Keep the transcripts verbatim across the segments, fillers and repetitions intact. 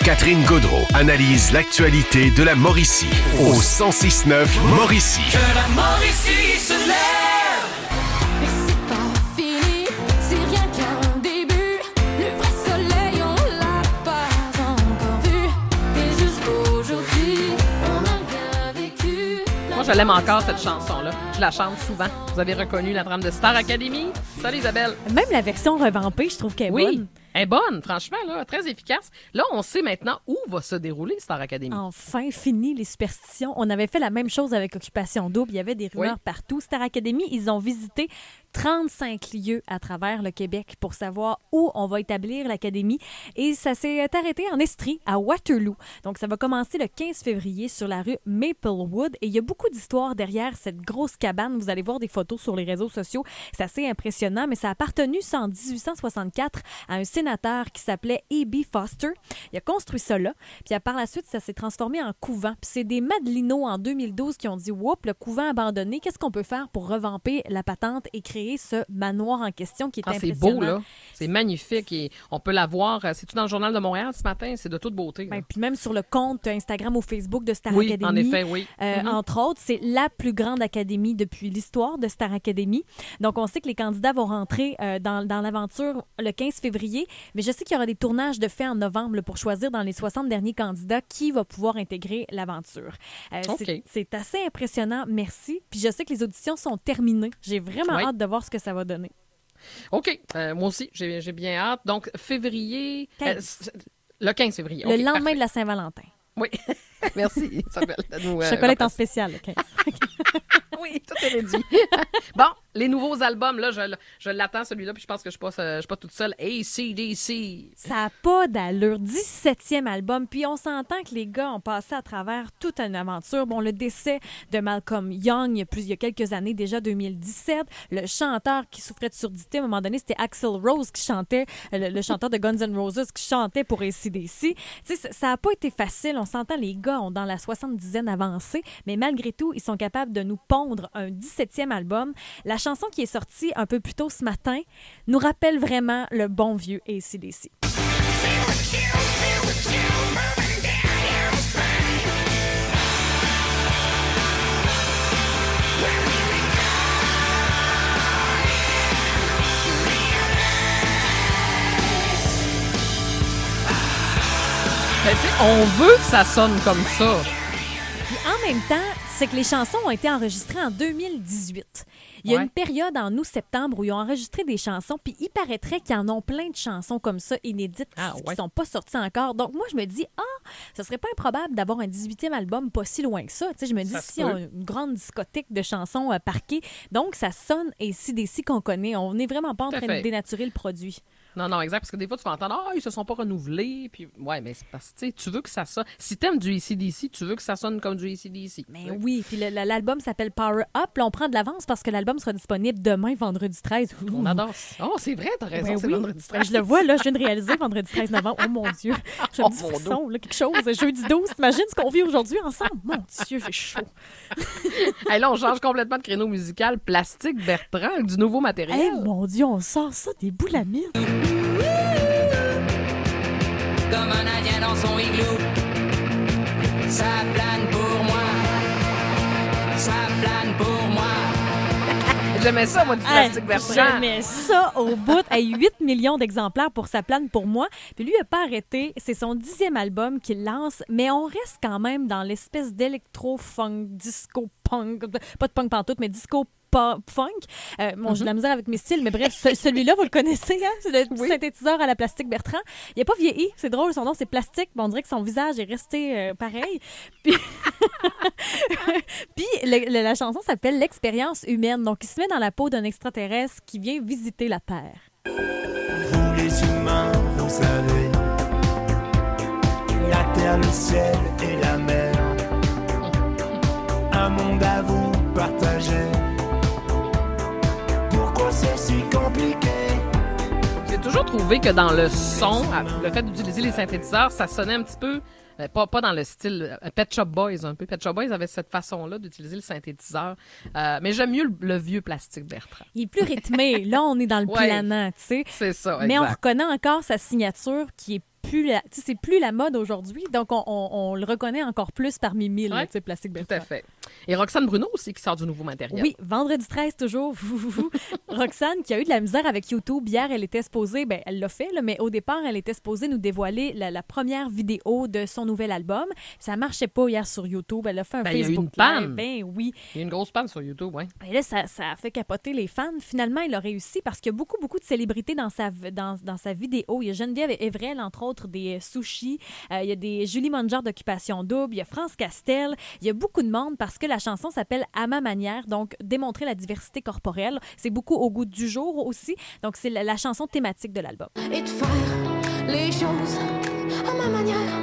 Catherine Gaudreault analyse l'actualité de la Mauricie au cent six neuf Mauricie. Que la Mauricie se lève. Mais c'est pas fini, c'est rien qu'un début. Le vrai soleil, on l'a pas encore vu. Et jusqu'aujourd'hui, on a bien vécu. Moi, je l'aime encore, cette chanson-là. Je la chante souvent. Vous avez reconnu la trame de Star Academy? Salut Isabelle! Même la version revampée, je trouve qu'elle est Oui, bonne. elle est bonne, franchement, là, très efficace. Là, on sait maintenant où va se dérouler Star Academy. Enfin, fini les superstitions. On avait fait la même chose avec Occupation Double. Il y avait des rumeurs Oui. partout. Star Academy, ils ont visité trente-cinq lieux à travers le Québec pour savoir où on va établir l'académie. Et ça s'est arrêté en Estrie, à Waterloo. Donc, ça va commencer le quinze février sur la rue Maplewood. Et il y a beaucoup d'histoires derrière cette grosse cabane. Vous allez voir des photos sur les réseaux sociaux. C'est assez impressionnant, mais ça a appartenu ça en dix-huit cent soixante-quatre à un sénateur qui s'appelait A B Foster. Il a construit ça là. Puis par la suite, ça s'est transformé en couvent. Puis c'est des Madelinos en deux mille douze qui ont dit « Whoop, le couvent abandonné, qu'est-ce qu'on peut faire pour revamper la patente et créer ce manoir en question qui est Ah, c'est impressionnant. » beau, là. C'est magnifique. Et on peut la voir. euh, C'est-tu dans le Journal de Montréal ce matin? C'est de toute beauté. là. Ben, puis même sur le compte Instagram ou Facebook de Star oui, Academy. en effet, oui. Euh, Mhm. Entre autres, c'est la plus grande académie depuis l'histoire de Star Academy. Donc, on sait que les candidats vont rentrer euh, dans, dans l'aventure le quinze février, mais je sais qu'il y aura des tournages de fait en novembre là, pour choisir dans les soixante derniers candidats qui va pouvoir intégrer l'aventure. Euh, OK. c'est, c'est assez impressionnant, merci. Puis je sais que les auditions sont terminées. J'ai vraiment Oui. hâte de voir ce que ça va donner. OK. Euh, moi aussi, j'ai j'ai bien hâte. Donc, février... quinze. euh, c- le quinze février. Le OK, lendemain parfait. de la Saint-Valentin. Oui. Merci, Isabelle. Nous, euh, Chocolat est en repasse- spécial, le quinze. Oui, tout est réduit. Bon, les nouveaux albums, là, je, je l'attends, celui-là, puis je pense que je ne suis, pas- je suis pas toute seule. A C D C. Ça n'a pas d'allure. dix-septième album. Puis on s'entend que les gars ont passé à travers toute une aventure. Bon, le décès de Malcolm Young, il y a, plus, il y a quelques années, déjà deux mille dix-sept. Le chanteur qui souffrait de surdité, à un moment donné, c'était Axl Rose qui chantait, le, le chanteur de Guns N' Roses qui chantait pour A C D C. Tu sais, ça n'a pas été facile. On s'entend, les gars ont dans la soixante-dizaine avancée, mais malgré tout, ils sont capables de nous pondre un dix-septième album. La chanson qui est sortie un peu plus tôt ce matin nous rappelle vraiment le bon vieux A C D C. Ben, tu sais, on veut que ça sonne comme ça. Puis en même temps, c'est que les chansons ont été enregistrées en deux mille dix-huit. Il y a Ouais. une période en août-septembre où ils ont enregistré des chansons, puis il paraîtrait qu'ils en ont plein de chansons comme ça, inédites, Ah, qui ouais. ne sont pas sorties encore. Donc moi, je me dis, ah, ce serait pas improbable d'avoir un dix-huitième album pas si loin que ça. Tu sais, je me dis, Ça se si peut. on a une grande discothèque de chansons euh, parquées, donc ça sonne A C D C qu'on connaît. On n'est vraiment pas en Tout à train de fait. dénaturer le produit. Non, non, exact, parce que des fois, tu vas entendre « Ah, ils se sont pas renouvelés. » Puis, ouais, mais c'est parce que, tu sais, tu veux que ça sonne... Si t'aimes du A C D C, tu veux que ça sonne comme du A C D C. Mais oui, puis le- le- l'album s'appelle Power Up. Là, on prend de l'avance parce que l'album sera disponible demain, vendredi treize. On adore ça. Oh, c'est vrai, t'as raison, Ben c'est oui. vendredi Ben, treize. je le vois, là, je viens de réaliser vendredi treize novembre. Oh mon Dieu, j'ai un Oh, petit mon frisson, là, quelque chose. Jeudi douze, t'imagines ce qu'on vit aujourd'hui ensemble? Mon Dieu, j'ai chaud. Hey, là, on change complètement de créneau musical. Plastique Bertrand, avec du nouveau matériel. Eh mon Dieu, on sort ça des boulamines. Comme un indien dans son igloo. Ça plane pour moi. Ça plane pour moi. J'aimais ça, moi, du Plastique Hey, Bertrand. J'aimais ça au bout. Hey, huit millions d'exemplaires pour sa plane pour moi. Puis lui, il n'a pas arrêté. C'est son dixième album qu'il lance, mais on reste quand même dans l'espèce d'électro-funk, disco-punk, pas de punk pantoute, mais disco pop funk. Euh, bon, j'ai de la misère avec mes styles, mais bref, ce- celui-là, vous le connaissez, hein? C'est le petit Oui. synthétiseur à la Plastique Bertrand. Il n'a pas vieilli, c'est drôle, son nom c'est Plastique, mais on dirait que son visage est resté euh, pareil. Puis, Puis le- le- la chanson s'appelle L'expérience humaine. Donc, il se met dans la peau d'un extraterrestre qui vient visiter la Terre. Vous les humains, vous savez, la terre, le ciel et la mer, un monde à vous partager. Pourquoi c'est si compliqué? J'ai toujours trouvé que dans le son, le fait d'utiliser les synthétiseurs, ça sonnait un petit peu, euh, pas, pas dans le style euh, Pet Shop Boys un peu. Pet Shop Boys avait cette façon-là d'utiliser le synthétiseur. Euh, mais j'aime mieux le, le vieux Plastique Bertrand. Il est plus rythmé. Là, on est dans le Ouais. planant, tu sais. C'est ça, Mais on exact. reconnaît encore sa signature qui est plus la, tu sais, c'est plus la mode aujourd'hui. Donc, on, on, on le reconnaît encore plus parmi mille, Ouais. tu sais, Plastique Tout Bertrand. à fait. Et Roxane Bruno aussi qui sort du nouveau matériel. Oui, vendredi treize toujours. Roxane qui a eu de la misère avec YouTube. Hier, elle était supposée, ben elle l'a fait, là, mais au départ, elle était supposée nous dévoiler la, la première vidéo de son nouvel album. Ça marchait pas hier sur YouTube. Elle a fait un Ben, il y a eu Facebook une panne. Live. Ben oui. Il y a une grosse panne sur YouTube, oui. Et là, ça, ça a fait capoter les fans. Finalement, il a réussi parce qu'il y a beaucoup, beaucoup de célébrités dans sa, dans, dans sa vidéo. Il y a Geneviève Evrel, entre autres, des euh, sushis. Euh, il y a des Julie Munger d'Occupation Double. Il y a France Castel. Il y a beaucoup de monde parce que la chanson s'appelle « À ma manière », donc démontrer la diversité corporelle. C'est beaucoup au goût du jour aussi. Donc, c'est la, la chanson thématique de l'album. Et de faire les choses à ma manière.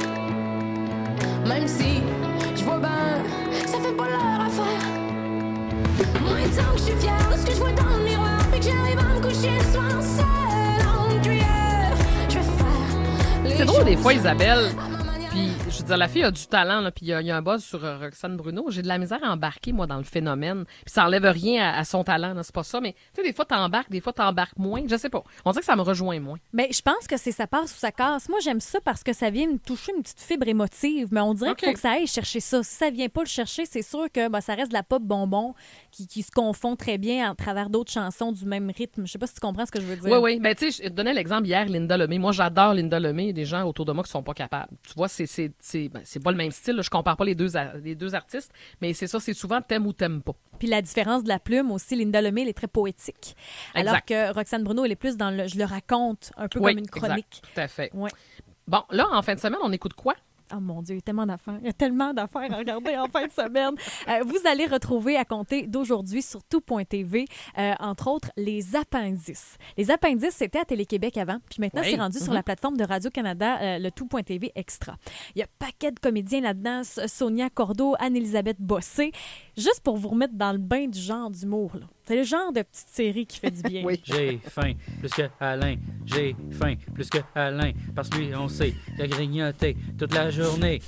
Même si je vois ben, ça fait pas leur affaire. Moi, tant que je suis fière de ce que je vois dans le miroir, puis que j'arrive à me coucher le soir seule en cuillère, je vais faire les C'est drôle des choses fois, Isabelle. à ma manière. Puis, je veux dire, la fille a du talent, là, puis il y, a- il y a un buzz sur euh, Roxane Bruno. J'ai de la misère à embarquer, moi, dans le phénomène. Puis ça enlève rien à, à son talent, là, c'est pas ça. Mais, tu sais, des fois, t'embarques, des fois, t'embarques moins. Je sais pas. On dirait que ça me rejoint moins. Mais je pense que c'est ça passe ou ça casse. Moi, j'aime ça parce que ça vient me toucher une petite fibre émotive. Mais on dirait OK. qu'il faut que ça aille chercher ça. Si ça vient pas le chercher, c'est sûr que ben, ça reste de la pop bonbon qui, qui se confond très bien à travers d'autres chansons du même rythme. Je sais pas si tu comprends ce que je veux dire. Oui, oui. Ben, tu sais, je te donnais l'exemple hier, Linda Lemay. Moi, j'adore Linda Lemay. Il y a des gens autour de moi qui sont pas capables. Tu vois, c'est, c'est, c'est, ben, c'est pas le même style. Là. Je compare pas les deux, a- les deux artistes. Mais c'est ça, c'est souvent t'aimes ou t'aimes pas. Puis la différence de la plume aussi, Linda Lemay, elle est très poétique. Alors Exact. que Roxane Bruno, elle est plus dans le je le raconte, un peu Oui, comme une chronique. exact. Tout à fait. Ouais. Bon, là, en fin de semaine, on écoute quoi? Oh mon Dieu, il y a tellement d'affaires. Il y a tellement d'affaires à regarder en fin de semaine. Euh, vous allez retrouver à compter d'aujourd'hui sur tout point t v, euh, entre autres, les appendices. Les appendices, c'était à Télé-Québec avant, puis maintenant, Oui. c'est rendu sur Mhm. la plateforme de Radio-Canada, euh, le tout point t v Extra. Il y a paquet de comédiens là-dedans, S- Sonia Cordeau, Anne-Élisabeth Bossé, juste pour vous remettre dans le bain du genre d'humour, là. C'est le genre de petite série qui fait du bien. Oui. J'ai faim plus que Alain. J'ai faim plus que Alain. Parce que lui, on sait, il a grignoté toute la journée.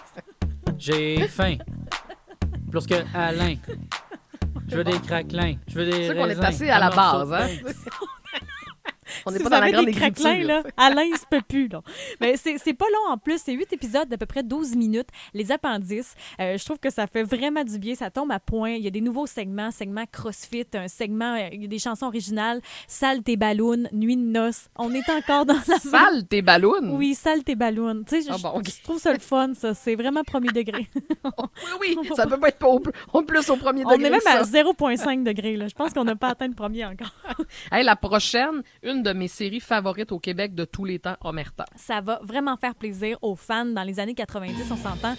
J'ai faim plus que Alain. Je veux des craquelins. Je veux des C'est sûr qu'on est raisins, assez à la un morceau base, de hein? On n'est Si pas vous dans la avez grande des craquelins, écriture. là, Alain, il se peut plus. Là. Mais c'est, c'est pas long en plus. C'est huit épisodes d'à peu près douze minutes. Les appendices, euh, je trouve que ça fait vraiment du bien. Ça tombe à point. Il y a des nouveaux segments. Segment CrossFit, un segment, euh, il y a des chansons originales. Salle tes ballons, Nuit de noces. On est encore dans la... Sale tes ballons. Oui, Salle tes ballons. Tu sais, je, Ah bon, ok. je trouve ça le fun, ça. C'est vraiment premier degré. Oui, oui, ça peut pas être au, au plus au premier On degré. est même ça. à zéro virgule cinq degrés. Là. Je pense qu'on n'a pas atteint le premier encore. Hey, la prochaine, une de mes séries favorites au Québec de tous les temps, Omerta. Ça va vraiment faire plaisir aux fans. Dans les années quatre-vingt-dix, on s'entend.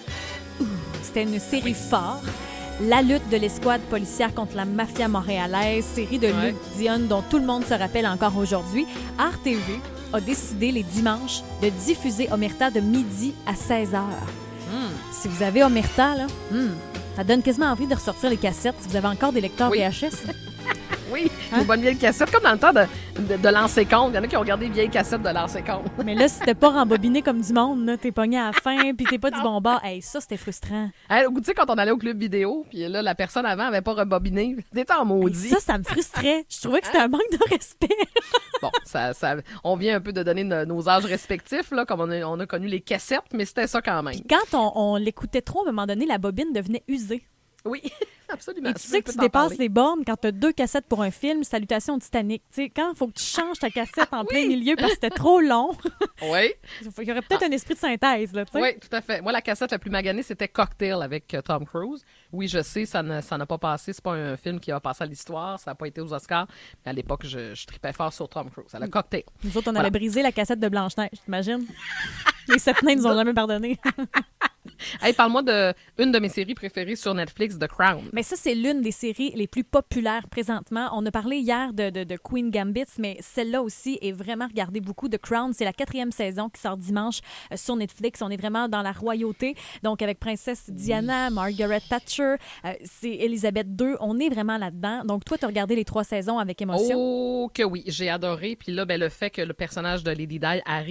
C'était une série phare. La lutte de l'escouade policière contre la mafia montréalaise, série de Ouais. Luc Dionne dont tout le monde se rappelle encore aujourd'hui. Art T V a décidé les dimanches de diffuser Omerta de midi à seize heures. Hmm. Si vous avez Omerta, là, hmm, ça donne quasiment envie de ressortir les cassettes si vous avez encore des lecteurs Oui. V H S. Oui, Hein? une bonne vieille cassette, comme dans le temps de, de, de lancer compte. Il y en a qui ont regardé les vieilles cassettes de lancer compte. Mais là, si t'es pas rembobiné comme du monde, là, t'es pogné à la fin, puis t'es pas du bon bord. Hey, ça, c'était frustrant. Hey, tu sais, quand on allait au club vidéo, puis là, la personne avant avait pas rebobiné, t'étais en Hey, maudit. ça, ça me frustrait. Je trouvais que c'était un manque de respect. Bon, ça, ça, on vient un peu de donner no- nos âges respectifs, là, comme on a, on a connu les cassettes, mais c'était ça quand même. Quand on, on l'écoutait trop, à un moment donné, la bobine devenait usée. Oui, absolument. Et tu sais que tu dépasses les bornes quand tu as deux cassettes pour un film, Salutations Titanic. Tu sais, quand il faut que tu changes ta cassette en plein milieu parce que c'était trop long, Oui, il y aurait peut-être un esprit de synthèse. Là, tu sais. oui, tout à fait. Moi, la cassette la plus maganée, c'était Cocktail avec euh, Tom Cruise. Oui, je sais, ça ne- ça n'a pas passé. C'est pas un film qui va passer à l'histoire. Ça n'a pas été aux Oscars. Mais à l'époque, je, je tripais fort sur Tom Cruise. À la Cocktail. Nous autres, on Voilà. avait brisé la cassette de Blanche-Neige, t'imagines? Les sept nains nous ont jamais pardonné. Hey, parle-moi de une de mes séries préférées sur Netflix, The Crown. Mais ça, c'est l'une des séries les plus populaires présentement. On a parlé hier de, de, de Queen Gambit, mais celle-là aussi est vraiment regardée beaucoup. The Crown, c'est la quatrième saison qui sort dimanche euh, sur Netflix. On est vraiment dans la royauté. Donc, avec Princesse Diana, Margaret Thatcher, euh, c'est Elisabeth deux. On est vraiment là-dedans. Donc, toi, tu as regardé les trois saisons avec émotion. Oh, que oui, j'ai adoré. Puis là, ben, le fait que le personnage de Lady Di arrive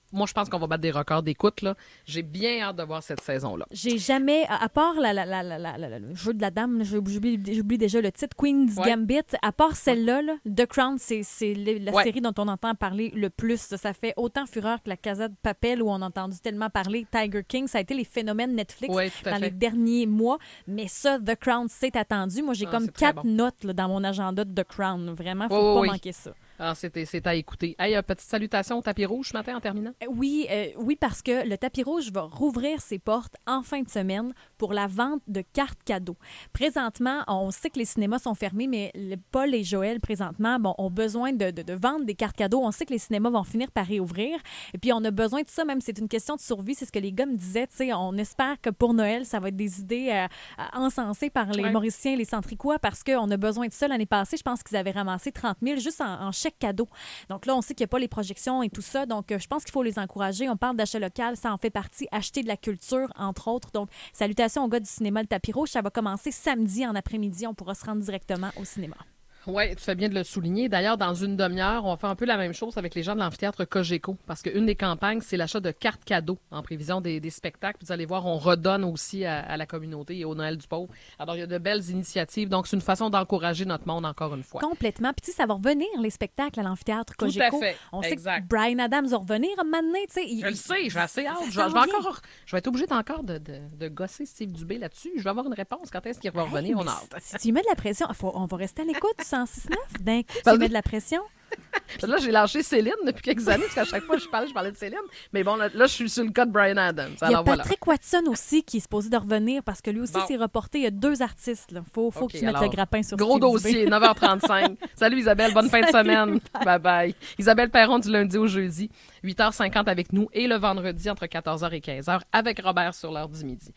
moi, je pense qu'on va battre des records d'écoute, là. J'ai bien hâte de voir cette saison-là. J'ai jamais, à, à part la, la, la, la, la, la- le jeu de la dame, là, j'oublie, j'oublie déjà le titre, Queen's Ouais. Gambit, à part celle-là, là, The Crown, c'est, c'est le- la Ouais. série dont on entend parler le plus. Ça fait autant fureur que la Casa de Papel où on a entendu tellement parler. Tiger King, ça a été les phénomènes Netflix Oui, tout à dans fait. les derniers mois. Mais ça, The Crown, c'est attendu. Moi, j'ai Ah, comme c'est très quatre bon. notes là, dans mon agenda de The Crown. Vraiment, faut Oui, oui, pas oui. manquer ça. Ah, c'était, c'est à écouter. Hey, euh, petite salutation au tapis rouge ce matin en terminant. Euh, Oui, euh, oui, parce que le tapis rouge va rouvrir ses portes en fin de semaine pour la vente de cartes cadeaux. Présentement, on sait que les cinémas sont fermés, mais le- Paul et Joël, présentement, bon, ont besoin de, de- de vendre des cartes cadeaux. On sait que les cinémas vont finir par réouvrir. Et puis, on a besoin de ça, même si c'est une question de survie. C'est ce que les gars me disaient. Tu sais, on espère que pour Noël, ça va être des idées euh, euh, encensées par les Ouais. Mauriciens et les Centricois parce qu'on a besoin de ça. L'année passée, je pense qu'ils avaient ramassé trente mille juste en, en chèques cadeaux. Donc là, on sait qu'il n'y a pas les projections et tout ça. Donc, euh, je pense qu'il faut les encourager. On parle d'achat local, ça en fait partie. Acheter de la culture, entre autres. Donc, salutations aux gars du cinéma Le Tapis Rouge. Ça va commencer samedi en après-midi. On pourra se rendre directement au cinéma. Oui, tu fais bien de le souligner. D'ailleurs, dans une demi-heure, on va faire un peu la même chose avec les gens de l'amphithéâtre Cogeco, parce qu'une des campagnes, c'est l'achat de cartes cadeaux en prévision des, des spectacles. Vous allez voir, on redonne aussi à, à la communauté et au Noël du pauvre. Alors, il y a de belles initiatives. Donc, c'est une façon d'encourager notre monde encore une fois. Complètement. Puis, tu sais, ça va revenir, les spectacles à l'amphithéâtre Tout à Cogeco. fait. On sait Exact. que Brian Adams va revenir un moment donné, tu sais. il- Je le sais, j'ai assez hâte. Ça Je, s'en vais- je vais vient. encore, je vais être obligée encore de, de, de gosser Steve Dubé là-dessus. Je vais avoir une réponse. Quand est-ce qu'il va revenir? Hey, On a mais hâte. si si tu y mets de la pression, faut- on va rester à l'écoute du cent six neuf. D'un coup, tu Parce y mets que- de la pression. Là, j'ai lâché Céline depuis quelques années, parce qu'à chaque fois que je parlais, je parlais de Céline. Mais bon, là, là, je suis sur le cas de Brian Adams. Il y a Alors voilà. Patrick Watson aussi qui est supposé de revenir parce que lui aussi Bon. s'est reporté. Il y a deux artistes. Il faut, faut OK, que tu mettes alors, le grappin sur Gros Steve Dubé. dossier, neuf heures trente-cinq. Salut Isabelle, bonne fin de Salut, semaine. Bye bye. Isabelle Perron du lundi au jeudi, huit heures cinquante avec nous et le vendredi entre quatorze heures et quinze heures avec Robert sur l'heure du midi.